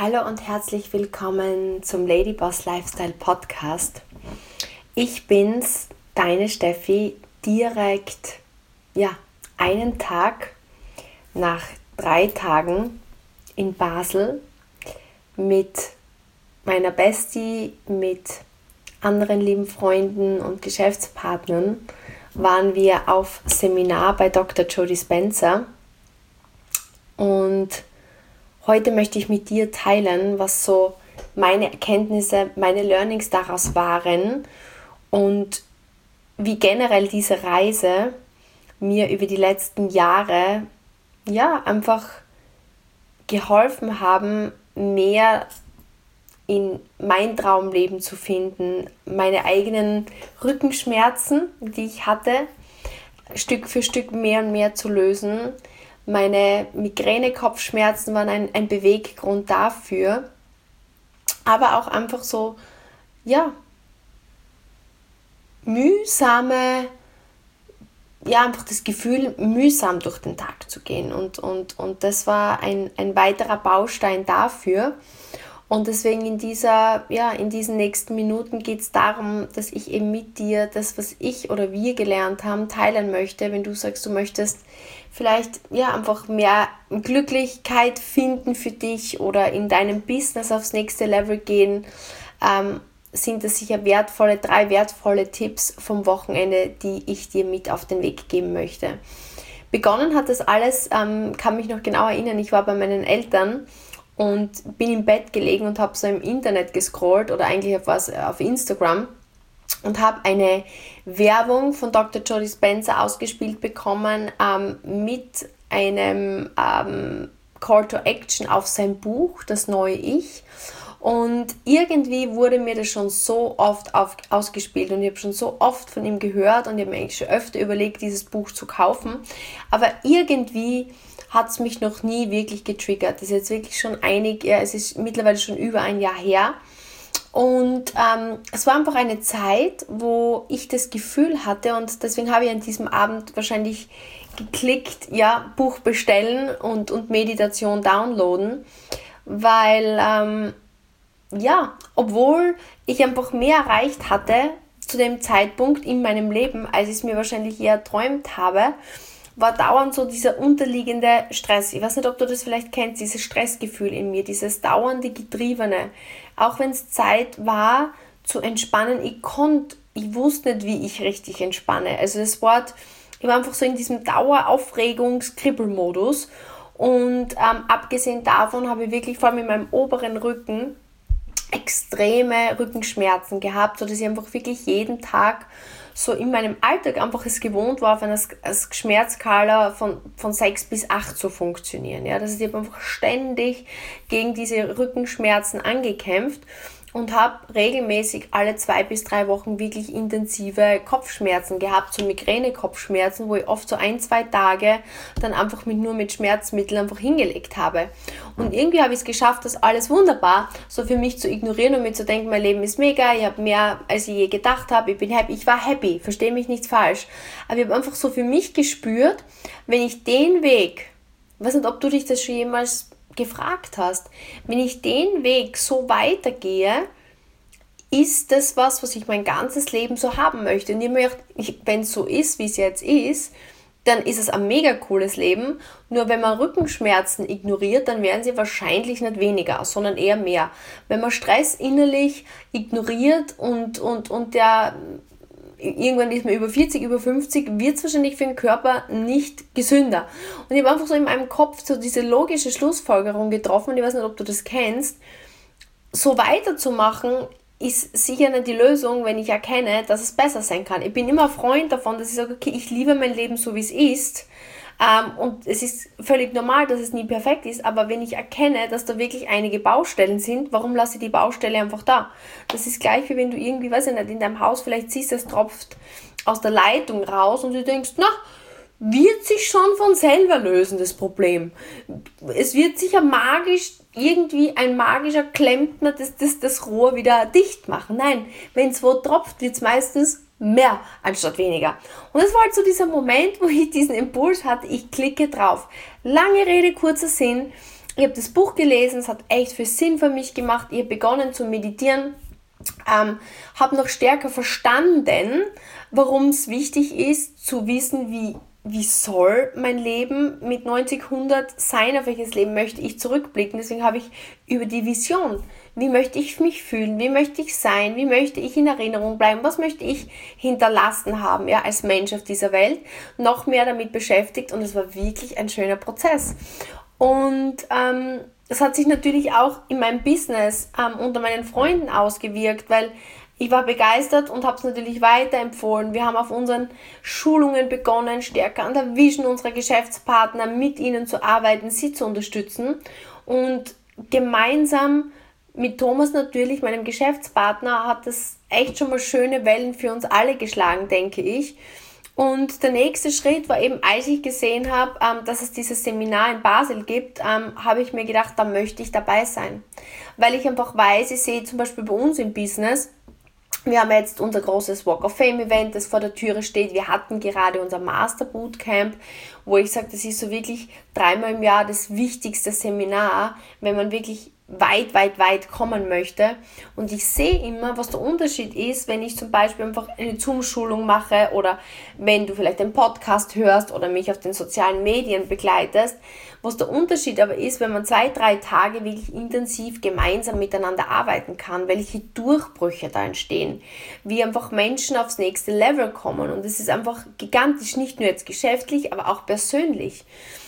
Hallo und herzlich willkommen zum Ladyboss Lifestyle Podcast. Ich bin's, deine Steffi, direkt einen Tag nach 3 Tagen in Basel mit meiner Bestie, mit anderen lieben Freunden und Geschäftspartnern waren wir auf Seminar bei Dr. Joe Dispenza und heute möchte ich mit dir teilen, was so meine Erkenntnisse, meine Learnings daraus waren und wie generell diese Reise mir über die letzten Jahre einfach geholfen haben, mehr in mein Traumleben zu finden, meine eigenen Rückenschmerzen, die ich hatte, Stück für Stück mehr und mehr zu lösen. Meine Migräne-Kopfschmerzen waren ein Beweggrund dafür, aber auch einfach so, einfach das Gefühl, mühsam durch den Tag zu gehen und das war ein weiterer Baustein dafür. Und deswegen in diesen nächsten Minuten geht es darum, dass ich eben mit dir das, was ich oder wir gelernt haben, teilen möchte. Wenn du sagst, du möchtest vielleicht einfach mehr Glücklichkeit finden für dich oder in deinem Business aufs nächste Level gehen, sind das sicher 3 wertvolle Tipps vom Wochenende, die ich dir mit auf den Weg geben möchte. Begonnen hat das alles, kann mich noch genau erinnern, ich war bei meinen Eltern und bin im Bett gelegen und habe so im Internet gescrollt oder eigentlich auf Instagram und habe eine Werbung von Dr. Joe Dispenza ausgespielt bekommen mit einem Call to Action auf sein Buch, Das neue Ich. Und irgendwie wurde mir das schon so oft ausgespielt und ich habe schon so oft von ihm gehört und ich habe mir eigentlich schon öfter überlegt, dieses Buch zu kaufen. Aber irgendwie hat es mich noch nie wirklich getriggert. Das ist jetzt wirklich schon es ist mittlerweile schon über ein Jahr her. Und es war einfach eine Zeit, wo ich das Gefühl hatte und deswegen habe ich an diesem Abend wahrscheinlich geklickt, Buch bestellen und Meditation downloaden, weil obwohl ich einfach mehr erreicht hatte zu dem Zeitpunkt in meinem Leben, als ich es mir wahrscheinlich eher erträumt habe, war dauernd so dieser unterliegende Stress. Ich weiß nicht, ob du das vielleicht kennst, dieses Stressgefühl in mir, dieses dauernde Getriebene. Auch wenn es Zeit war zu entspannen, ich wusste nicht, wie ich richtig entspanne. Also ich war einfach so in diesem Daueraufregungs-Kribbelmodus und abgesehen davon habe ich wirklich vor allem in meinem oberen Rücken extreme Rückenschmerzen gehabt, sodass ich einfach wirklich jeden Tag so in meinem Alltag einfach es gewohnt war, auf einer Schmerzskala von 6 bis 8 zu funktionieren. Ja? Das heißt, ich habe einfach ständig gegen diese Rückenschmerzen angekämpft und habe regelmäßig alle 2 bis 3 Wochen wirklich intensive Kopfschmerzen gehabt, so Migräne-Kopfschmerzen, wo ich oft so 1-2 Tage dann einfach nur mit Schmerzmitteln einfach hingelegt habe. Und irgendwie habe ich es geschafft, das alles wunderbar so für mich zu ignorieren und mir zu denken, mein Leben ist mega, ich habe mehr, als ich je gedacht habe, ich bin happy, ich war happy, verstehe mich nicht falsch. Aber ich habe einfach so für mich gespürt, wenn ich den Weg, ich weiß nicht, ob du dich das schon jemals gefragt hast, wenn ich den Weg so weitergehe, ist das was ich mein ganzes Leben so haben möchte. Und ich möchte, wenn es so ist, wie es jetzt ist, dann ist es ein mega cooles Leben. Nur wenn man Rückenschmerzen ignoriert, dann werden sie wahrscheinlich nicht weniger, sondern eher mehr. Wenn man Stress innerlich ignoriert und irgendwann ist man über 40, über 50, wird es wahrscheinlich für den Körper nicht gesünder. Und ich habe einfach so in meinem Kopf so diese logische Schlussfolgerung getroffen, und ich weiß nicht, ob du das kennst, so weiterzumachen ist sicher nicht die Lösung, wenn ich erkenne, dass es besser sein kann. Ich bin immer ein Freund davon, dass ich sage, okay, ich liebe mein Leben so, wie es ist. Und es ist völlig normal, dass es nie perfekt ist, aber wenn ich erkenne, dass da wirklich einige Baustellen sind, warum lasse ich die Baustelle einfach da? Das ist gleich wie wenn du irgendwie, weiß ich nicht, in deinem Haus vielleicht siehst, es tropft aus der Leitung raus und du denkst, wird sich schon von selber lösen, das Problem. Es wird sicher ein magischer Klempner das Rohr wieder dicht machen. Nein, wenn es wo tropft, wird es meistens mehr anstatt weniger. Und das war halt so dieser Moment, wo ich diesen Impuls hatte, ich klicke drauf. Lange Rede, kurzer Sinn. Ich habe das Buch gelesen, es hat echt viel Sinn für mich gemacht. Ich habe begonnen zu meditieren, habe noch stärker verstanden, warum es wichtig ist, zu wissen, wie soll mein Leben mit 90, 100 sein, auf welches Leben möchte ich zurückblicken. Deswegen habe ich über die Vision, wie möchte ich mich fühlen, wie möchte ich sein, wie möchte ich in Erinnerung bleiben, was möchte ich hinterlassen haben, ja, als Mensch auf dieser Welt, noch mehr damit beschäftigt, und es war wirklich ein schöner Prozess. Und das hat sich natürlich auch in meinem Business unter meinen Freunden ausgewirkt, weil ich war begeistert und habe es natürlich weiterempfohlen. Wir haben auf unseren Schulungen begonnen, stärker an der Vision unserer Geschäftspartner mit ihnen zu arbeiten, sie zu unterstützen. Und gemeinsam mit Thomas natürlich, meinem Geschäftspartner, hat das echt schon mal schöne Wellen für uns alle geschlagen, denke ich. Und der nächste Schritt war eben, als ich gesehen habe, dass es dieses Seminar in Basel gibt, habe ich mir gedacht, da möchte ich dabei sein. Weil ich einfach weiß, ich sehe zum Beispiel bei uns im Business, wir haben jetzt unser großes Walk of Fame Event, das vor der Türe steht. Wir hatten gerade unser Master Bootcamp, wo ich sage, das ist so wirklich 3-mal im Jahr das wichtigste Seminar, wenn man wirklich weit kommen möchte. Und ich sehe immer, was der Unterschied ist, wenn ich zum Beispiel einfach eine Zoom-Schulung mache oder wenn du vielleicht einen Podcast hörst oder mich auf den sozialen Medien begleitest. Was der Unterschied aber ist, wenn man 2-3 Tage wirklich intensiv gemeinsam miteinander arbeiten kann, welche Durchbrüche da entstehen, wie einfach Menschen aufs nächste Level kommen. Und es ist einfach gigantisch, nicht nur jetzt geschäftlich, aber auch persönlich.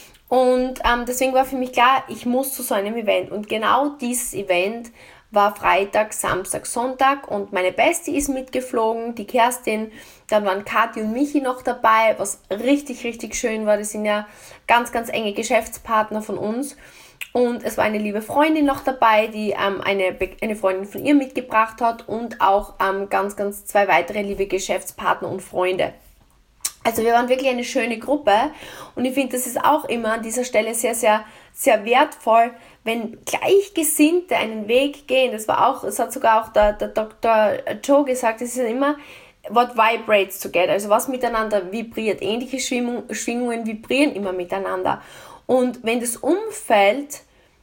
Und deswegen war für mich klar, ich muss zu so einem Event. Und genau dieses Event war Freitag, Samstag, Sonntag. Und meine Bestie ist mitgeflogen, die Kerstin. Dann waren Kathi und Michi noch dabei, was richtig, richtig schön war. Das sind ja ganz, ganz enge Geschäftspartner von uns. Und es war eine liebe Freundin noch dabei, die eine Freundin von ihr mitgebracht hat. Und auch ganz, ganz 2 weitere liebe Geschäftspartner und Freunde. Also wir waren wirklich eine schöne Gruppe, und ich finde, das ist auch immer an dieser Stelle sehr, sehr, sehr wertvoll, wenn Gleichgesinnte einen Weg gehen. Das hat sogar auch der Dr. Joe gesagt, es ist ja immer what vibrates together, also was miteinander vibriert. Ähnliche Schwingungen vibrieren immer miteinander. Und wenn das Umfeld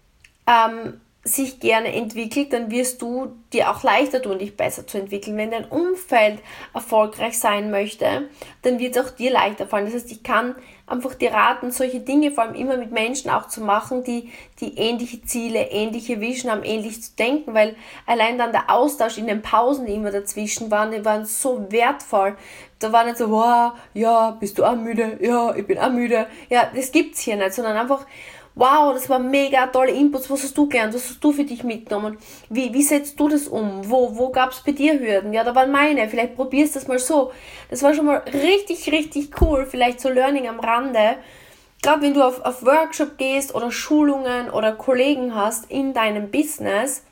sich gerne entwickelt, dann wirst du dir auch leichter tun, dich besser zu entwickeln. Wenn dein Umfeld erfolgreich sein möchte, dann wird es auch dir leichter fallen. Das heißt, ich kann einfach dir raten, solche Dinge vor allem immer mit Menschen auch zu machen, die ähnliche Ziele, ähnliche Vision haben, ähnlich zu denken, weil allein dann der Austausch in den Pausen, die immer dazwischen waren, die waren so wertvoll. Da war nicht so, wow, ja, bist du auch müde? Ja, ich bin auch müde. Ja, das gibt's hier nicht, sondern einfach, wow, das war mega tolle Inputs, was hast du gelernt, was hast du für dich mitgenommen, wie setzt du das um, wo gab es bei dir Hürden, ja, da waren meine, vielleicht probierst du das mal so. Das war schon mal richtig, richtig cool, vielleicht so Learning am Rande, gerade wenn du auf Workshop gehst oder Schulungen oder Kollegen hast in deinem Business,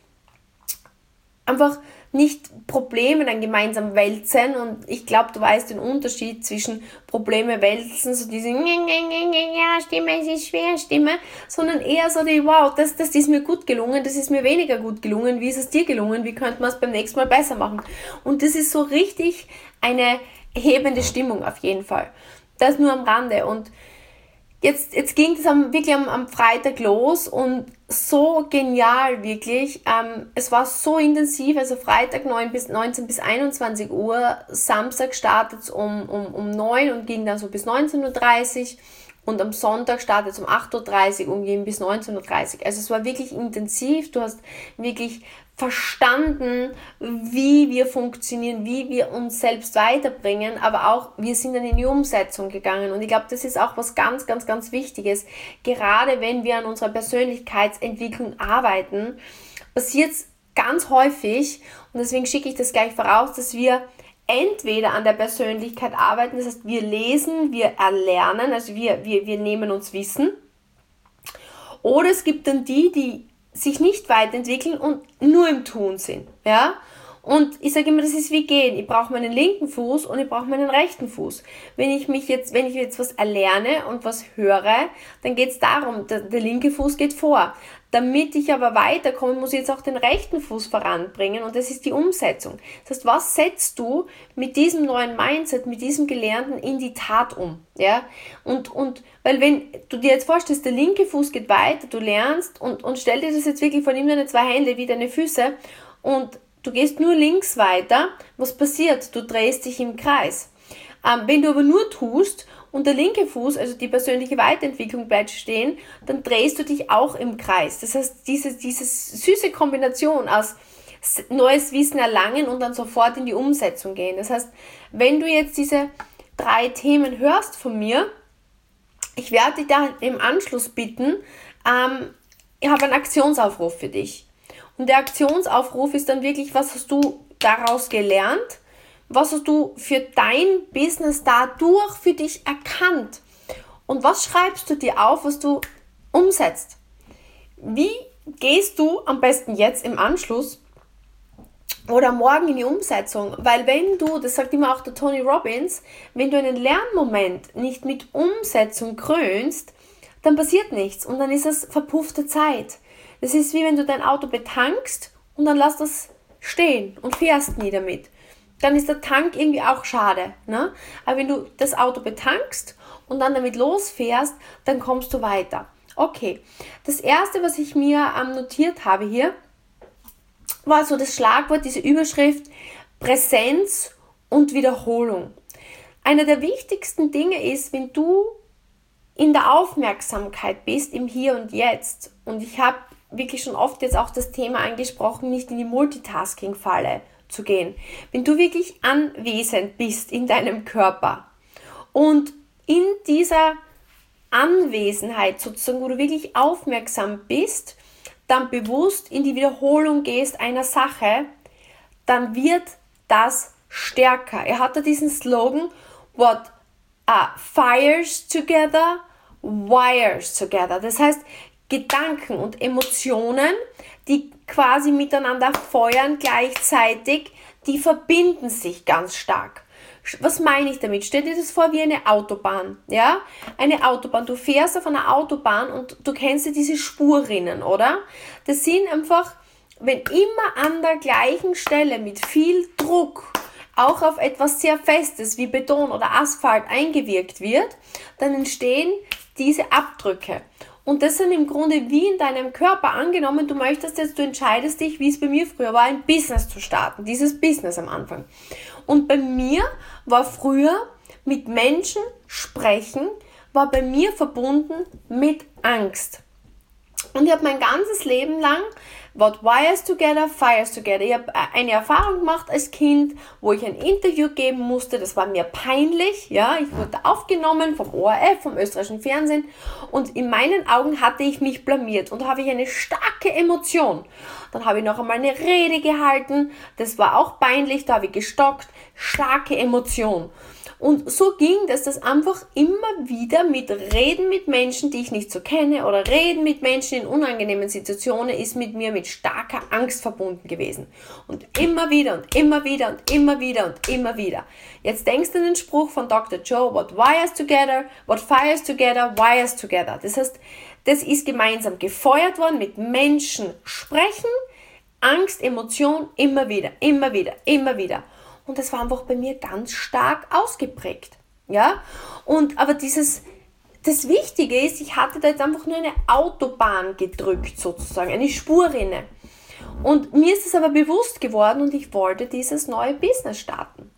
einfach nicht Probleme dann gemeinsam wälzen. Und ich glaube, du weißt den Unterschied zwischen Probleme wälzen, so diese Stimme, es ist schwer Stimme, sondern eher so die, wow, das ist mir gut gelungen, das ist mir weniger gut gelungen, wie ist es dir gelungen, wie könnte man es beim nächsten Mal besser machen. Und das ist so richtig eine hebende Stimmung auf jeden Fall. Das nur am Rande. Und Jetzt ging es wirklich am Freitag los, und so genial wirklich. Es war so intensiv, also Freitag 19 bis 21 Uhr, Samstag startet es um 9 und ging dann so bis 19:30 Uhr, und am Sonntag startet es um 8:30 Uhr und ging bis 19:30 Uhr. Also es war wirklich intensiv, du hast wirklich verstanden, wie wir funktionieren, wie wir uns selbst weiterbringen, aber auch wir sind dann in die Umsetzung gegangen. Und ich glaube, das ist auch was ganz, ganz, ganz Wichtiges. Gerade wenn wir an unserer Persönlichkeitsentwicklung arbeiten, passiert es ganz häufig, und deswegen schicke ich das gleich voraus, dass wir entweder an der Persönlichkeit arbeiten, das heißt, wir lesen, wir erlernen, also wir nehmen uns Wissen, oder es gibt dann die sich nicht weiterentwickeln und nur im Tun sind, ja. Und ich sage immer, das ist wie gehen. Ich brauche meinen linken Fuß und ich brauche meinen rechten Fuß. Wenn ich jetzt was erlerne und was höre, dann geht es darum, der linke Fuß geht vor. Damit ich aber weiterkomme, muss ich jetzt auch den rechten Fuß voranbringen und das ist die Umsetzung. Das heißt, was setzt du mit diesem neuen Mindset, mit diesem Gelernten in die Tat um? Ja? Und weil wenn du dir jetzt vorstellst, der linke Fuß geht weiter, du lernst und stell dir das jetzt wirklich vor, nimm deine 2 Hände wie deine Füße und du gehst nur links weiter, was passiert? Du drehst dich im Kreis. Wenn du aber nur tust und der linke Fuß, also die persönliche Weiterentwicklung bleibt stehen, dann drehst du dich auch im Kreis. Das heißt, diese süße Kombination aus neues Wissen erlangen und dann sofort in die Umsetzung gehen. Das heißt, wenn du jetzt diese 3 Themen hörst von mir, ich werde dich da im Anschluss bitten, ich habe einen Aktionsaufruf für dich. Und der Aktionsaufruf ist dann wirklich, was hast du daraus gelernt? Was hast du für dein Business dadurch für dich erkannt? Und was schreibst du dir auf, was du umsetzt? Wie gehst du am besten jetzt im Anschluss oder morgen in die Umsetzung? Weil wenn du, das sagt immer auch der Tony Robbins, wenn du einen Lernmoment nicht mit Umsetzung krönst, dann passiert nichts und dann ist es verpuffte Zeit. Das ist wie wenn du dein Auto betankst und dann lässt das stehen und fährst nie damit. Dann ist der Tank irgendwie auch schade. Ne? Aber wenn du das Auto betankst und dann damit losfährst, dann kommst du weiter. Okay, das erste, was ich mir notiert habe hier, war so das Schlagwort, diese Überschrift Präsenz und Wiederholung. Einer der wichtigsten Dinge ist, wenn du in der Aufmerksamkeit bist, im Hier und Jetzt, und ich habe wirklich schon oft jetzt auch das Thema angesprochen, nicht in die Multitasking-Falle zu gehen. Wenn du wirklich anwesend bist in deinem Körper und in dieser Anwesenheit sozusagen, wo du wirklich aufmerksam bist, dann bewusst in die Wiederholung gehst einer Sache, dann wird das stärker. Er hatte diesen Slogan, what fires together, wires together. Das heißt, Gedanken und Emotionen, die quasi miteinander feuern gleichzeitig, die verbinden sich ganz stark. Was meine ich damit? Stell dir das vor wie eine Autobahn, ja? Eine Autobahn. Du fährst auf einer Autobahn und du kennst ja diese Spurrinnen, oder? Das sind einfach, wenn immer an der gleichen Stelle mit viel Druck auch auf etwas sehr Festes wie Beton oder Asphalt eingewirkt wird, dann entstehen diese Abdrücke. Und das sind im Grunde wie in deinem Körper angenommen, du entscheidest dich, wie es bei mir früher war, ein Business zu starten, dieses Business am Anfang. Und bei mir war früher mit Menschen sprechen, war bei mir verbunden mit Angst. Und ich habe mein ganzes Leben lang what wires together, fires together. Ich habe eine Erfahrung gemacht als Kind, wo ich ein Interview geben musste. Das war mir peinlich. Ja, ich wurde aufgenommen vom ORF, vom österreichischen Fernsehen. Und in meinen Augen hatte ich mich blamiert. Und da habe ich eine starke Emotion. Dann habe ich noch einmal eine Rede gehalten. Das war auch peinlich. Da habe ich gestockt. Starke Emotion. Und so ging das einfach immer wieder mit Reden mit Menschen, die ich nicht so kenne, oder Reden mit Menschen in unangenehmen Situationen, ist mit mir mit starker Angst verbunden gewesen. Und immer wieder und immer wieder und immer wieder und immer wieder. Jetzt denkst du an den Spruch von Dr. Joe, what wires together, what fires together, wires together. Das heißt, das ist gemeinsam gefeuert worden, mit Menschen sprechen, Angst, Emotion, immer wieder, immer wieder, immer wieder. Und das war einfach bei mir ganz stark ausgeprägt. Ja? Aber das Wichtige ist, ich hatte da jetzt einfach nur eine Autobahn gedrückt, sozusagen, eine Spurrinne. Und mir ist es aber bewusst geworden und ich wollte dieses neue Business starten.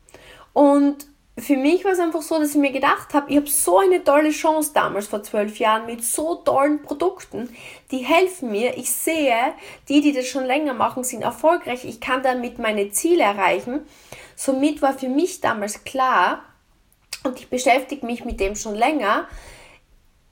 Und für mich war es einfach so, dass ich mir gedacht habe, ich habe so eine tolle Chance damals vor 12 Jahren mit so tollen Produkten, die helfen mir. Ich sehe, die das schon länger machen, sind erfolgreich. Ich kann damit meine Ziele erreichen. Somit war für mich damals klar, und ich beschäftige mich mit dem schon länger,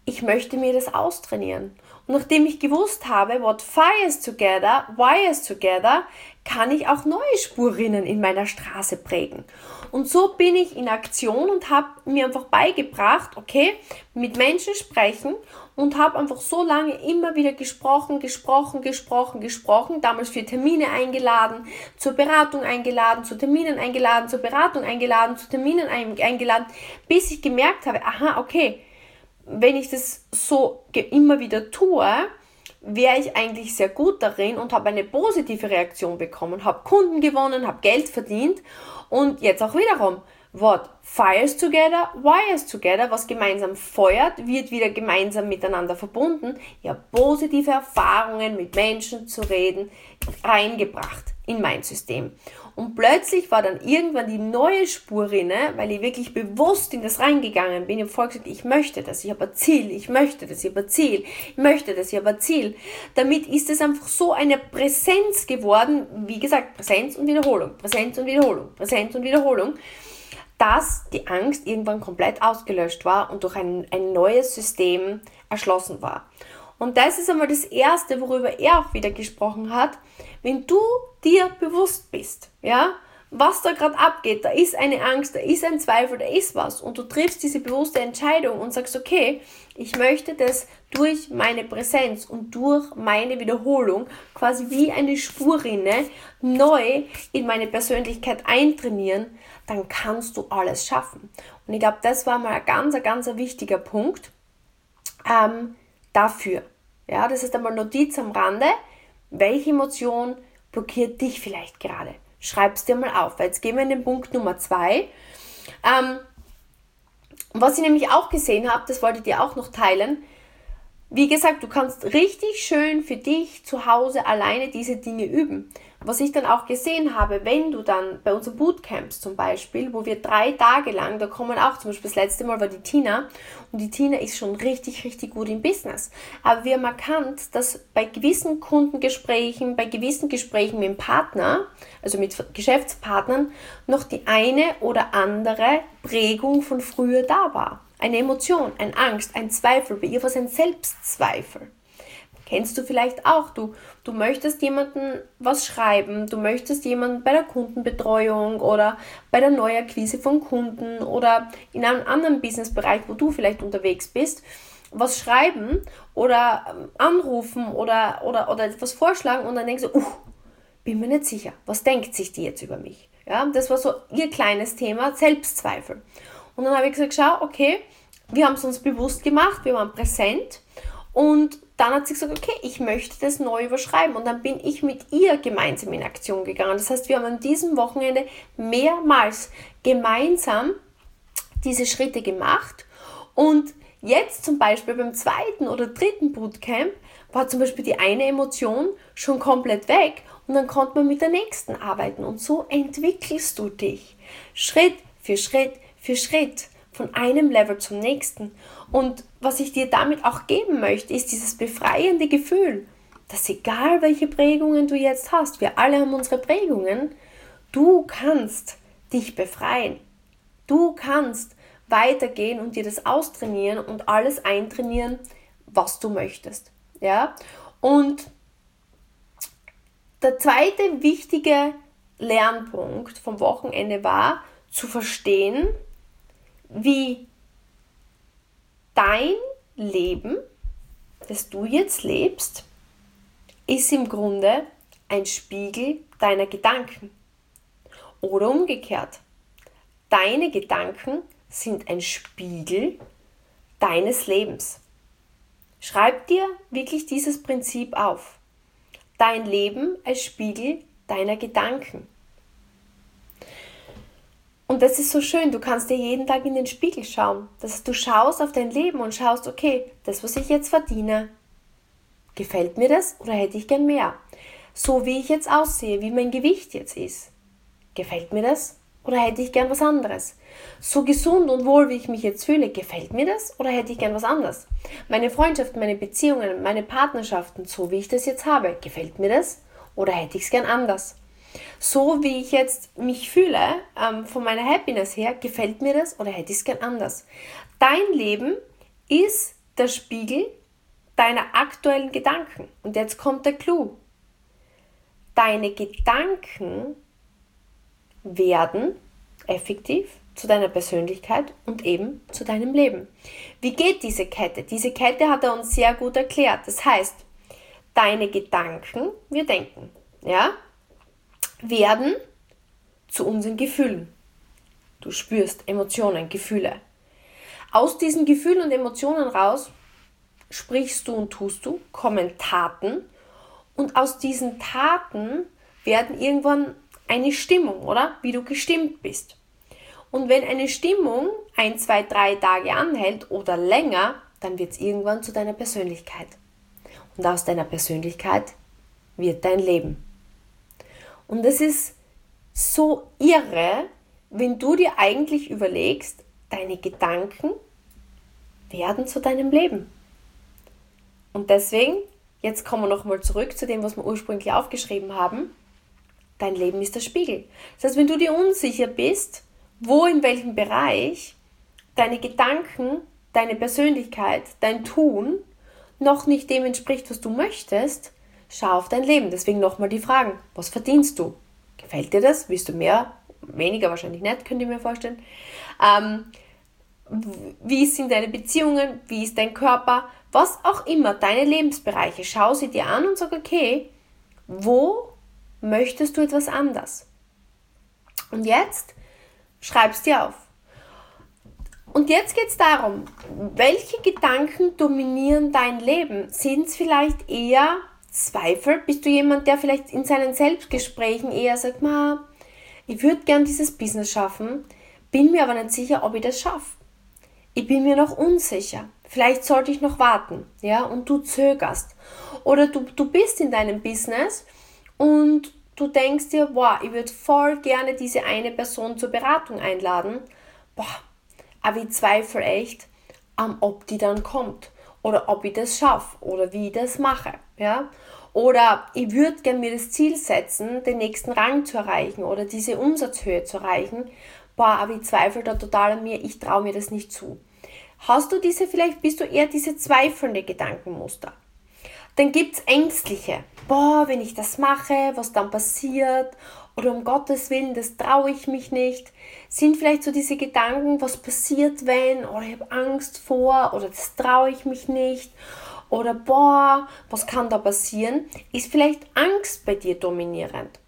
ich möchte mir das austrainieren. Und nachdem ich gewusst habe, what fires together, wires together, kann ich auch neue Spurrinnen in meiner Straße prägen. Und so bin ich in Aktion und habe mir einfach beigebracht, okay, mit Menschen sprechen und habe einfach so lange immer wieder gesprochen, damals für Termine eingeladen, zur Beratung eingeladen, zu Terminen eingeladen, zur Beratung eingeladen, zu Terminen eingeladen, bis ich gemerkt habe, aha, okay, wenn ich das so immer wieder tue, wäre ich eigentlich sehr gut darin und habe eine positive Reaktion bekommen, habe Kunden gewonnen, habe Geld verdient und jetzt auch wiederum, what fires together, wires together, was gemeinsam feuert, wird wieder gemeinsam miteinander verbunden. Ja, positive Erfahrungen mit Menschen zu reden, reingebracht in mein System. Und plötzlich war dann irgendwann die neue Spurrinne, weil ich wirklich bewusst in das reingegangen bin. Ich habe vorher gesagt, ich möchte das, ich habe ein Ziel, ich möchte das, ich habe ein Ziel, ich möchte das, ich habe ein Ziel. Damit ist es einfach so eine Präsenz geworden, wie gesagt, Präsenz und Wiederholung, Präsenz und Wiederholung, Präsenz und Wiederholung, dass die Angst irgendwann komplett ausgelöscht war und durch ein neues System erschlossen war. Und das ist einmal das Erste, worüber er auch wieder gesprochen hat. Wenn du dir bewusst bist, ja, was da gerade abgeht, da ist eine Angst, da ist ein Zweifel, da ist was und du triffst diese bewusste Entscheidung und sagst, okay, ich möchte das durch meine Präsenz und durch meine Wiederholung quasi wie eine Spurrinne neu in meine Persönlichkeit eintrainieren, dann kannst du alles schaffen. Und ich glaube, das war mal ein ganz wichtiger Punkt dafür. Ja, das ist einmal Notiz am Rande. Welche Emotion blockiert dich vielleicht gerade? Schreib es dir mal auf, weil jetzt gehen wir in den Punkt Nummer 2. Was ich nämlich auch gesehen habe, das wollte ich dir auch noch teilen. Wie gesagt, du kannst richtig schön für dich zu Hause alleine diese Dinge üben. Was ich dann auch gesehen habe, wenn du dann bei unseren Bootcamps zum Beispiel, wo wir 3 Tage lang, da kommen auch zum Beispiel das letzte Mal war die Tina und die Tina ist schon richtig gut im Business. Aber wir haben erkannt, dass bei gewissen Kundengesprächen, bei gewissen Gesprächen mit dem Partner, also mit Geschäftspartnern, noch die eine oder andere Prägung von früher da war. Eine Emotion, eine Angst, ein Zweifel, bei ihr war es ein Selbstzweifel. Kennst du vielleicht auch, du möchtest jemandem was schreiben, du möchtest jemandem bei der Kundenbetreuung oder bei der Neuakquise von Kunden oder in einem anderen Businessbereich, wo du vielleicht unterwegs bist, was schreiben oder anrufen oder etwas vorschlagen und dann denkst du, bin mir nicht sicher, was denkt sich die jetzt über mich? Ja, das war so ihr kleines Thema, Selbstzweifel. Und dann habe ich gesagt, schau, okay, wir haben es uns bewusst gemacht, wir waren präsent und dann hat sie gesagt, okay, ich möchte das neu überschreiben und dann bin ich mit ihr gemeinsam in Aktion gegangen. Das heißt, wir haben an diesem Wochenende mehrmals gemeinsam diese Schritte gemacht und jetzt zum Beispiel beim 2. oder 3. Bootcamp war zum Beispiel die eine Emotion schon komplett weg und dann konnte man mit der nächsten arbeiten und so entwickelst du dich Schritt für Schritt von einem Level zum nächsten. Und was ich dir damit auch geben möchte, ist dieses befreiende Gefühl, dass egal welche Prägungen du jetzt hast, wir alle haben unsere Prägungen, du kannst dich befreien. Du kannst weitergehen und dir das austrainieren und alles eintrainieren, was du möchtest. Ja? Und der zweite wichtige Lernpunkt vom Wochenende war, zu verstehen, wie dein Leben, das du jetzt lebst, ist im Grunde ein Spiegel deiner Gedanken. Oder umgekehrt, deine Gedanken sind ein Spiegel deines Lebens. Schreib dir wirklich dieses Prinzip auf. Dein Leben als Spiegel deiner Gedanken. Und das ist so schön, du kannst dir jeden Tag in den Spiegel schauen. Das heißt, du schaust auf dein Leben und schaust, okay, das, was ich jetzt verdiene, gefällt mir das oder hätte ich gern mehr? So wie ich jetzt aussehe, wie mein Gewicht jetzt ist, gefällt mir das oder hätte ich gern was anderes? So gesund und wohl, wie ich mich jetzt fühle, gefällt mir das oder hätte ich gern was anderes? Meine Freundschaften, meine Beziehungen, meine Partnerschaften, so wie ich das jetzt habe, gefällt mir das oder hätte ich es gern anders? So wie ich jetzt mich fühle, von meiner Happiness her, gefällt mir das oder hätte ich es gern anders? Dein Leben ist der Spiegel deiner aktuellen Gedanken. Und jetzt kommt der Clou. Deine Gedanken werden effektiv zu deiner Persönlichkeit und eben zu deinem Leben. Wie geht diese Kette? Diese Kette hat er uns sehr gut erklärt. Das heißt, deine Gedanken, wir denken, ja, werden zu unseren Gefühlen. Du spürst Emotionen, Gefühle. Aus diesen Gefühlen und Emotionen raus sprichst du und tust du, kommen Taten und aus diesen Taten werden irgendwann eine Stimmung, oder? Wie du gestimmt bist. Und wenn eine Stimmung 1, 2, 3 Tage anhält oder länger, dann wird es irgendwann zu deiner Persönlichkeit. Und aus deiner Persönlichkeit wird dein Leben. Und es ist so irre, wenn du dir eigentlich überlegst, deine Gedanken werden zu deinem Leben. Und deswegen, jetzt kommen wir nochmal zurück zu dem, was wir ursprünglich aufgeschrieben haben. Dein Leben ist der Spiegel. Das heißt, wenn du dir unsicher bist, wo in welchem Bereich deine Gedanken, deine Persönlichkeit, dein Tun noch nicht dem entspricht, was du möchtest, schau auf dein Leben. Deswegen nochmal die Fragen. Was verdienst du? Gefällt dir das? Willst du mehr? Weniger wahrscheinlich nicht, könnt ihr mir vorstellen. Wie sind deine Beziehungen? Wie ist dein Körper? Was auch immer, deine Lebensbereiche. Schau sie dir an und sag, okay, wo möchtest du etwas anders? Und jetzt schreib's dir auf. Und jetzt geht es darum, welche Gedanken dominieren dein Leben? Sind es vielleicht eher Zweifel? Bist du jemand, der vielleicht in seinen Selbstgesprächen eher sagt, ich würde gern dieses Business schaffen, bin mir aber nicht sicher, ob ich das schaffe. Ich bin mir noch unsicher. Vielleicht sollte ich noch warten, ja, und du zögerst. Oder du bist in deinem Business und du denkst dir, ich würde voll gerne diese eine Person zur Beratung einladen. Aber ich zweifle echt, ob die dann kommt. Oder ob ich das schaffe. Oder wie ich das mache, ja. Oder ich würde gerne mir das Ziel setzen, den nächsten Rang zu erreichen oder diese Umsatzhöhe zu erreichen. Aber ich zweifle da total an mir, ich traue mir das nicht zu. Vielleicht bist du eher diese zweifelnde Gedankenmuster. Dann gibt es ängstliche. Wenn ich das mache, was dann passiert? Oder um Gottes Willen, das traue ich mich nicht. Sind vielleicht so diese Gedanken, was passiert wenn? Oder ich habe Angst vor, oder das traue ich mich nicht. Oder was kann da passieren? Ist vielleicht Angst bei dir dominierend?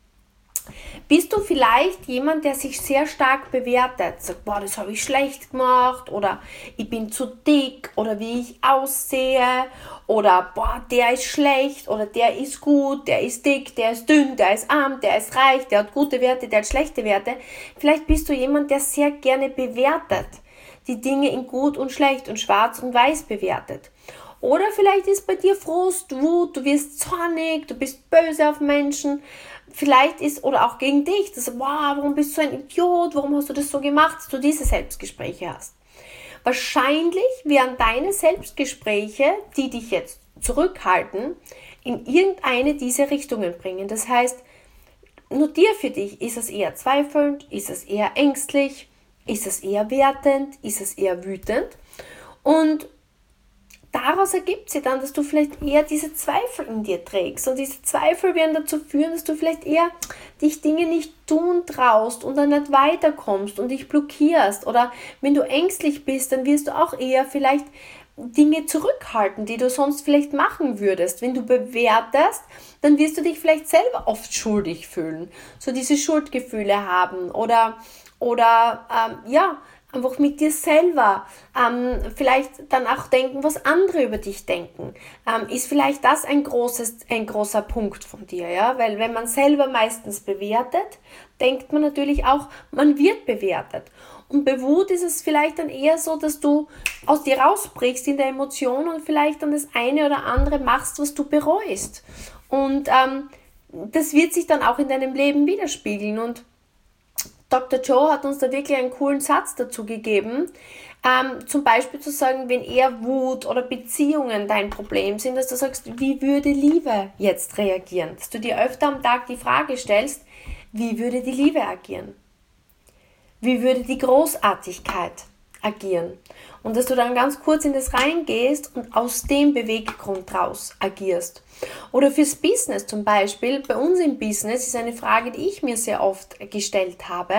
Bist du vielleicht jemand, der sich sehr stark bewertet? Sagt, das habe ich schlecht gemacht oder ich bin zu dick oder wie ich aussehe oder der ist schlecht oder der ist gut, der ist dick, der ist dünn, der ist arm, der ist reich, der hat gute Werte, der hat schlechte Werte. Vielleicht bist du jemand, der sehr gerne bewertet, die Dinge in gut und schlecht und schwarz und weiß bewertet. Oder vielleicht ist bei dir Frust, Wut, du wirst zornig, du bist böse auf Menschen. Vielleicht ist, oder auch gegen dich, dass warum bist du ein Idiot, warum hast du das so gemacht, dass du diese Selbstgespräche hast. Wahrscheinlich werden deine Selbstgespräche, die dich jetzt zurückhalten, in irgendeine dieser Richtungen bringen. Das heißt, notier für dich, ist es eher zweifelnd, ist es eher ängstlich, ist es eher wertend, ist es eher wütend und daraus ergibt sich dann, dass du vielleicht eher diese Zweifel in dir trägst. Und diese Zweifel werden dazu führen, dass du vielleicht eher dich Dinge nicht tun traust und dann nicht weiterkommst und dich blockierst. Oder wenn du ängstlich bist, dann wirst du auch eher vielleicht Dinge zurückhalten, die du sonst vielleicht machen würdest. Wenn du bewertest, dann wirst du dich vielleicht selber oft schuldig fühlen. So diese Schuldgefühle haben oder einfach mit dir selber vielleicht dann auch denken, was andere über dich denken. Ist vielleicht das ein großer Punkt von dir, ja? Weil wenn man selber meistens bewertet, denkt man natürlich auch, man wird bewertet. Und bei Wut ist es vielleicht dann eher so, dass du aus dir rausbrichst in der Emotion und vielleicht dann das eine oder andere machst, was du bereust. Und das wird sich dann auch in deinem Leben widerspiegeln. Und Dr. Joe hat uns da wirklich einen coolen Satz dazu gegeben, zum Beispiel zu sagen, wenn eher Wut oder Beziehungen dein Problem sind, dass du sagst, wie würde Liebe jetzt reagieren? Dass du dir öfter am Tag die Frage stellst, wie würde die Liebe agieren? Wie würde die Großartigkeit agieren. Und dass du dann ganz kurz in das reingehst und aus dem Beweggrund raus agierst. Oder fürs Business zum Beispiel, bei uns im Business ist eine Frage, die ich mir sehr oft gestellt habe.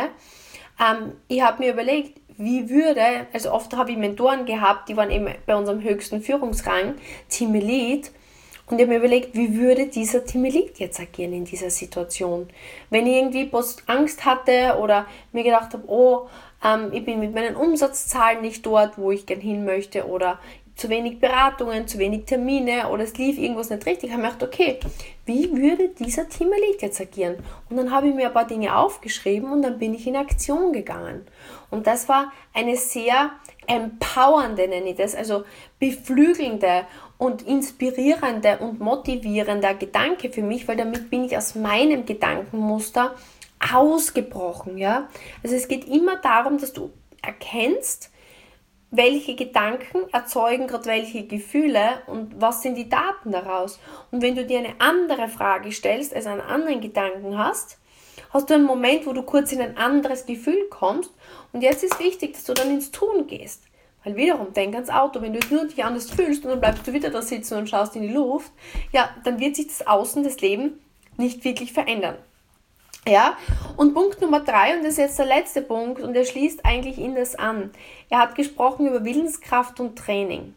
Ich habe mir überlegt, also oft habe ich Mentoren gehabt, die waren eben bei unserem höchsten Führungsrang, Team Elite, und ich habe mir überlegt, wie würde dieser Team Elite jetzt agieren in dieser Situation? Wenn ich irgendwie Angst hatte oder mir gedacht habe, ich bin mit meinen Umsatzzahlen nicht dort, wo ich gern hin möchte, oder zu wenig Beratungen, zu wenig Termine oder es lief irgendwas nicht richtig, habe ich mir gedacht, okay, wie würde dieser Team Elite jetzt agieren? Und dann habe ich mir ein paar Dinge aufgeschrieben und dann bin ich in Aktion gegangen. Und das war eine sehr empowernde, nenne ich das, also beflügelnde und inspirierende und motivierender Gedanke für mich, weil damit bin ich aus meinem Gedankenmuster ausgebrochen, ja. Also es geht immer darum, dass du erkennst, welche Gedanken erzeugen gerade welche Gefühle und was sind die Daten daraus. Und wenn du dir eine andere Frage stellst, also einen anderen Gedanken hast du einen Moment, wo du kurz in ein anderes Gefühl kommst und jetzt ist wichtig, dass du dann ins Tun gehst. Weil wiederum, denk ans Auto, wenn du jetzt nur dich anders fühlst und dann bleibst du wieder da sitzen und schaust in die Luft, ja, dann wird sich das Außen, das Leben nicht wirklich verändern. Ja, und Punkt Nummer 3, und das ist jetzt der letzte Punkt, und der schließt eigentlich in das an. Er hat gesprochen über Willenskraft und Training.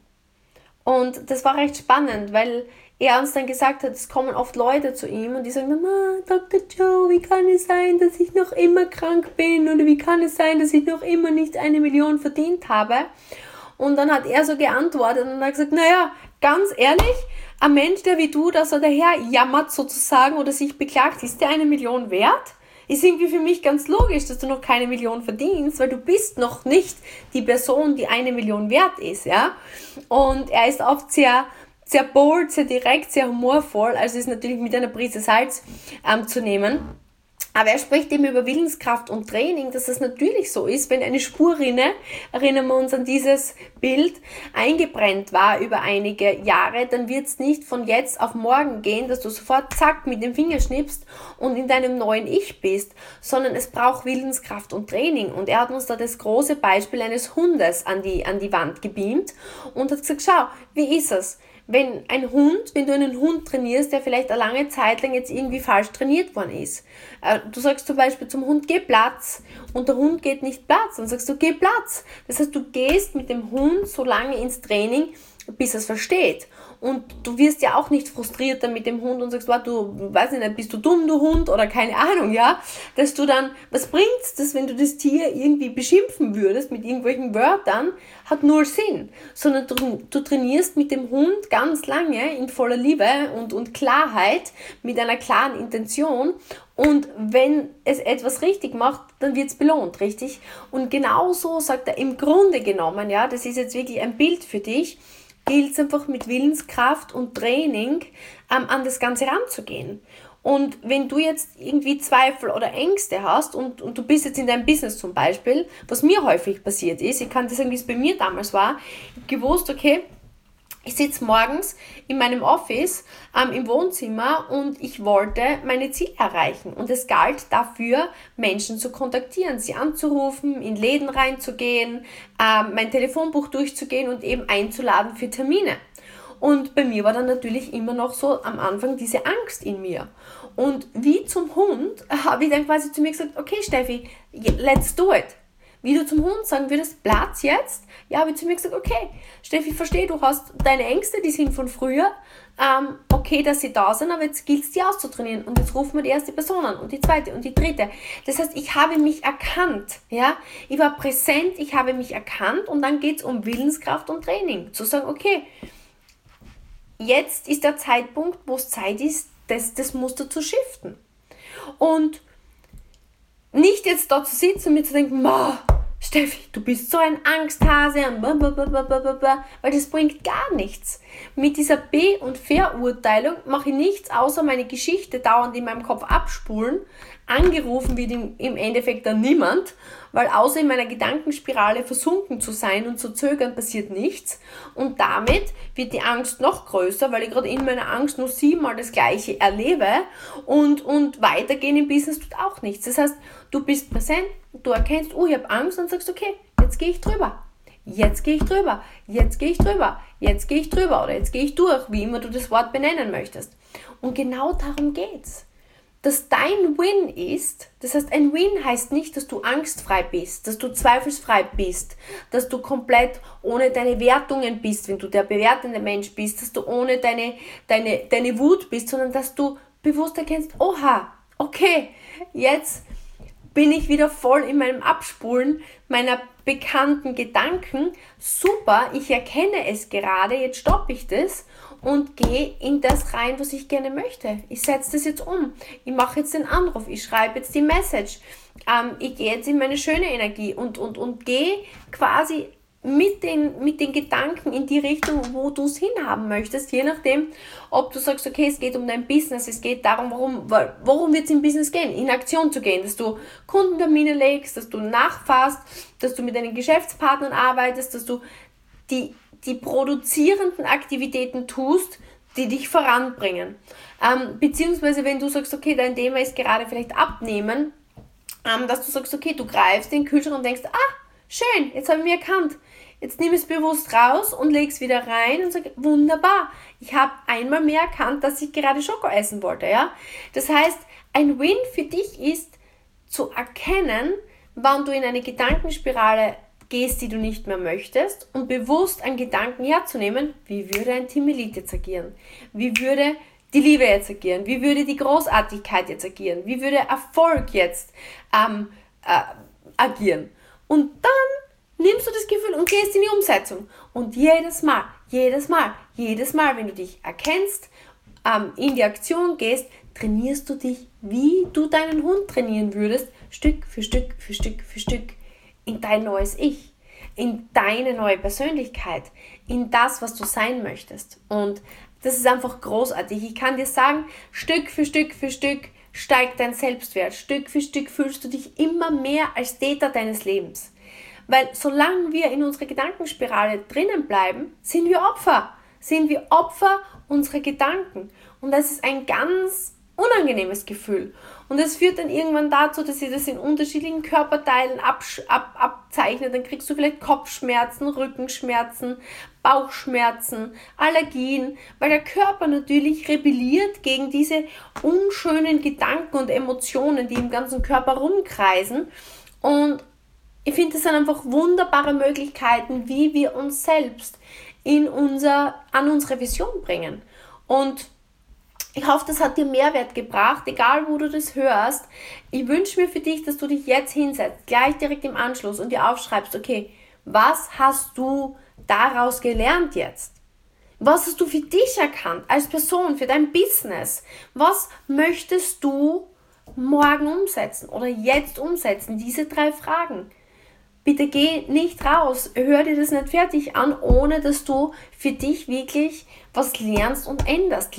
Und das war recht spannend, weil er uns dann gesagt hat, es kommen oft Leute zu ihm und die sagen, Mama, Dr. Joe, wie kann es sein, dass ich noch immer krank bin? Oder wie kann es sein, dass ich noch immer nicht 1 Million verdient habe? Und dann hat er so geantwortet und hat gesagt, naja, ganz ehrlich, ein Mensch, der wie du da so daher jammert sozusagen oder sich beklagt, ist der 1 Million wert? Ist irgendwie für mich ganz logisch, dass du noch keine Million verdienst, weil du bist noch nicht die Person, die 1 Million wert ist, ja. Und er ist oft sehr, sehr bold, sehr direkt, sehr humorvoll, also ist natürlich mit einer Prise Salz zu nehmen. Aber er spricht eben über Willenskraft und Training, dass es natürlich so ist, wenn eine Spurrinne, erinnern wir uns an dieses Bild, eingebrennt war über einige Jahre, dann wird es nicht von jetzt auf morgen gehen, dass du sofort zack mit dem Finger schnippst und in deinem neuen Ich bist, sondern es braucht Willenskraft und Training. Und er hat uns da das große Beispiel eines Hundes an die Wand gebeamt und hat gesagt, schau, wie ist es? Wenn du einen Hund trainierst, der vielleicht eine lange Zeit lang jetzt irgendwie falsch trainiert worden ist. Du sagst zum Beispiel zum Hund, geh Platz, und der Hund geht nicht Platz, dann sagst du, geh Platz. Das heißt, du gehst mit dem Hund so lange ins Training, bis er es versteht. Und du wirst ja auch nicht frustriert dann mit dem Hund und sagst, weiß nicht, bist du dumm, du Hund, oder keine Ahnung, ja, dass du dann, was bringt's das, wenn du das Tier irgendwie beschimpfen würdest mit irgendwelchen Wörtern, hat null Sinn, sondern du trainierst mit dem Hund ganz lange in voller Liebe und Klarheit, mit einer klaren Intention, und wenn es etwas richtig macht, dann wird es belohnt, richtig? Und genauso sagt er im Grunde genommen, ja, das ist jetzt wirklich ein Bild für dich, gilt es einfach mit Willenskraft und Training an das Ganze ranzugehen. Und wenn du jetzt irgendwie Zweifel oder Ängste hast und du bist jetzt in deinem Business zum Beispiel, was mir häufig passiert ist, ich kann dir sagen, wie es bei mir damals war, ich habe gewusst, okay, ich sitze morgens in meinem Office im Wohnzimmer und ich wollte meine Ziele erreichen. Und es galt dafür, Menschen zu kontaktieren, sie anzurufen, in Läden reinzugehen, mein Telefonbuch durchzugehen und eben einzuladen für Termine. Und bei mir war dann natürlich immer noch so am Anfang diese Angst in mir. Und wie zum Hund habe ich dann quasi zu mir gesagt, okay Steffi, let's do it. Wie du zum Hund sagen würdest, Platz jetzt? Ja, habe ich zu mir gesagt, okay, Steffi, ich verstehe, du hast deine Ängste, die sind von früher, okay, dass sie da sind, aber jetzt gilt es, die auszutrainieren. Und jetzt rufen wir die erste Person an und die zweite und die dritte. Das heißt, ich habe mich erkannt, ja, ich war präsent, ich habe mich erkannt, und dann geht es um Willenskraft und Training. Zu sagen, okay, jetzt ist der Zeitpunkt, wo es Zeit ist, das Muster zu shiften. Und nicht jetzt da zu sitzen und mir zu denken, Steffi, du bist so ein Angsthase und blablabla, weil das bringt gar nichts. Mit dieser Be- und Verurteilung mache ich nichts, außer meine Geschichte dauernd in meinem Kopf abspulen. Angerufen wird im Endeffekt dann niemand, weil außer in meiner Gedankenspirale versunken zu sein und zu zögern, passiert nichts. Und damit wird die Angst noch größer, weil ich gerade in meiner Angst nur 7-mal das Gleiche erlebe, und weitergehen im Business tut auch nichts. Das heißt, du bist präsent, du erkennst, ich habe Angst, und sagst, okay, jetzt gehe ich drüber. jetzt gehe ich drüber, jetzt gehe ich drüber, jetzt gehe ich drüber oder jetzt gehe ich durch, wie immer du das Wort benennen möchtest. Und genau darum geht's. Dass dein Win ist, das heißt, ein Win heißt nicht, dass du angstfrei bist, dass du zweifelsfrei bist, dass du komplett ohne deine Wertungen bist, wenn du der bewertende Mensch bist, dass du ohne deine Wut bist, sondern dass du bewusst erkennst, oha, okay, jetzt bin ich wieder voll in meinem Abspulen meiner bekannten Gedanken, super, ich erkenne es gerade, jetzt stoppe ich das und gehe in das rein, was ich gerne möchte. Ich setze das jetzt um, ich mache jetzt den Anruf, ich schreibe jetzt die Message, ich gehe jetzt in meine schöne Energie und gehe quasi mit den Gedanken in die Richtung, wo du es hinhaben möchtest, je nachdem, ob du sagst, okay, es geht um dein Business, es geht darum, worum wird es im Business gehen, in Aktion zu gehen, dass du Kundentermine legst, dass du nachfährst, dass du mit deinen Geschäftspartnern arbeitest, dass du die produzierenden Aktivitäten tust, die dich voranbringen. Beziehungsweise, wenn du sagst, okay, dein Thema ist gerade vielleicht Abnehmen, dass du sagst, okay, du greifst in den Kühlschrank und denkst, schön, jetzt habe ich mich erkannt. Jetzt nimm es bewusst raus und leg es wieder rein und sag, wunderbar, ich habe einmal mehr erkannt, dass ich gerade Schoko essen wollte. Ja? Das heißt, ein Win für dich ist, zu erkennen, wann du in eine Gedankenspirale gehst, die du nicht mehr möchtest und bewusst einen Gedanken herzunehmen, wie würde ein Timmelit jetzt agieren? Wie würde die Liebe jetzt agieren? Wie würde die Großartigkeit jetzt agieren? Wie würde Erfolg jetzt agieren? Und dann nimmst du das Gefühl und gehst in die Umsetzung. Und jedes Mal, wenn du dich erkennst, in die Aktion gehst, trainierst du dich, wie du deinen Hund trainieren würdest, Stück für Stück für Stück für Stück in dein neues Ich, in deine neue Persönlichkeit, in das, was du sein möchtest. Und das ist einfach großartig. Ich kann dir sagen, Stück für Stück für Stück steigt dein Selbstwert. Stück für Stück fühlst du dich immer mehr als Täter deines Lebens. Weil solange wir in unserer Gedankenspirale drinnen bleiben, sind wir Opfer. Sind wir Opfer unserer Gedanken. Und das ist ein ganz unangenehmes Gefühl. Und es führt dann irgendwann dazu, dass sich das in unterschiedlichen Körperteilen abzeichnet. Dann kriegst du vielleicht Kopfschmerzen, Rückenschmerzen, Bauchschmerzen, Allergien, weil der Körper natürlich rebelliert gegen diese unschönen Gedanken und Emotionen, die im ganzen Körper rumkreisen. Und ich finde, das sind einfach wunderbare Möglichkeiten, wie wir uns selbst an unsere Vision bringen. Und ich hoffe, das hat dir Mehrwert gebracht, egal wo du das hörst. Ich wünsche mir für dich, dass du dich jetzt hinsetzt, gleich direkt im Anschluss und dir aufschreibst, okay, was hast du daraus gelernt jetzt? Was hast du für dich erkannt als Person, für dein Business? Was möchtest du morgen umsetzen oder jetzt umsetzen? Diese 3 Fragen. Bitte geh nicht raus, hör dir das nicht fertig an, ohne dass du für dich wirklich was lernst und änderst.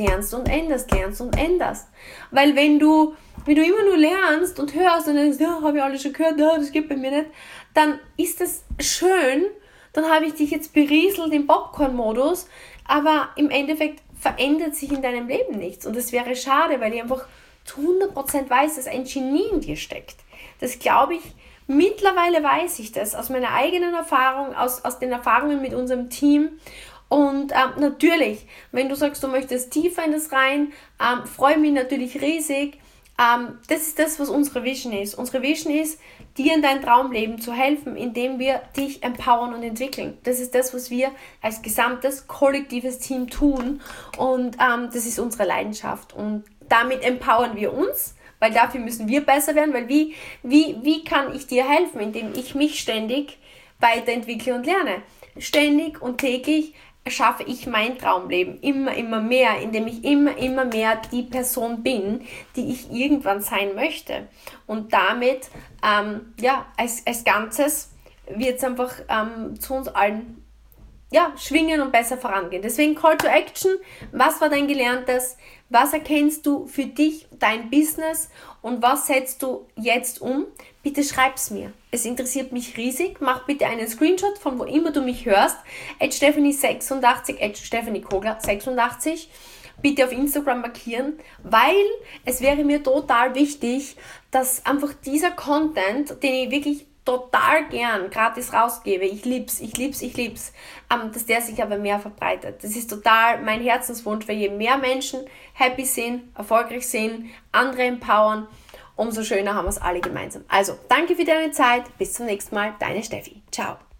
Weil wenn du immer nur lernst und hörst und denkst, ja, habe ich alles schon gehört, ja, das geht bei mir nicht, dann ist das schön, dann habe ich dich jetzt berieselt im Popcorn-Modus, aber im Endeffekt verändert sich in deinem Leben nichts. Und das wäre schade, weil ich einfach zu 100% weiß, dass ein Genie in dir steckt. Das glaube ich. Mittlerweile weiß ich das aus meiner eigenen Erfahrung, aus den Erfahrungen mit unserem Team. Und natürlich, wenn du sagst, du möchtest tiefer in das rein, freue mich natürlich riesig. Das ist das, was unsere Vision ist. Unsere Vision ist, dir in dein Traumleben zu helfen, indem wir dich empowern und entwickeln. Das ist das, was wir als gesamtes, kollektives Team tun. Und das ist unsere Leidenschaft. Und damit empowern wir uns, weil dafür müssen wir besser werden, weil wie kann ich dir helfen, indem ich mich ständig weiterentwickle und lerne. Ständig und täglich erschaffe ich mein Traumleben immer mehr, indem ich immer mehr die Person bin, die ich irgendwann sein möchte. Und damit, als Ganzes wird es einfach zu uns allen schwingen und besser vorangehen. Deswegen Call to Action, was war dein Gelerntes? Was erkennst du für dich, dein Business und was setzt du jetzt um? Bitte schreib's mir. Es interessiert mich riesig. Mach bitte einen Screenshot von wo immer du mich hörst. @Stephanie86, @StephanieKogler86. Bitte auf Instagram markieren, weil es wäre mir total wichtig, dass einfach dieser Content, den ich wirklich total gern gratis rausgebe, ich lieb's, dass der sich aber mehr verbreitet. Das ist total mein Herzenswunsch, weil je mehr Menschen happy sind, erfolgreich sind, andere empowern, umso schöner haben wir es alle gemeinsam. Also, danke für deine Zeit, bis zum nächsten Mal, deine Steffi. Ciao.